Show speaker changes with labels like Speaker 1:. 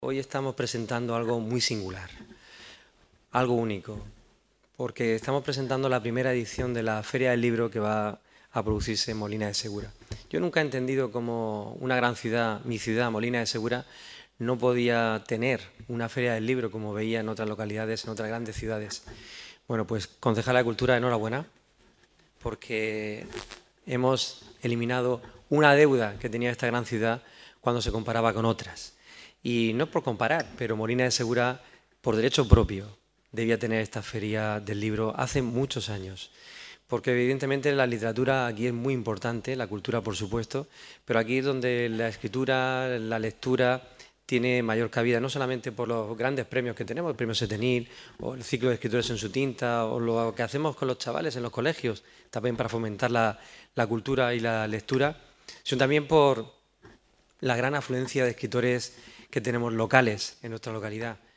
Speaker 1: Hoy estamos presentando algo muy singular, algo único, porque estamos presentando la primera edición de la Feria del Libro que va a producirse en Molina de Segura. Yo nunca he entendido cómo una gran ciudad, mi ciudad, Molina de Segura, no podía tener una Feria del Libro como veía en otras localidades, en otras grandes ciudades. Bueno, pues concejala de Cultura, enhorabuena, porque hemos eliminado una deuda que tenía esta gran ciudad cuando se comparaba con otras. Y no es por comparar, pero Molina de Segura, por derecho propio, debía tener esta feria del libro hace muchos años. Porque evidentemente la literatura aquí es muy importante, la cultura por supuesto, pero aquí es donde la escritura, la lectura tiene mayor cabida, no solamente por los grandes premios que tenemos, el premio Setenil, o el ciclo de escritores en su tinta, o lo que hacemos con los chavales en los colegios, también para fomentar la cultura y la lectura, sino también por la gran afluencia de escritores que tenemos locales en nuestra localidad.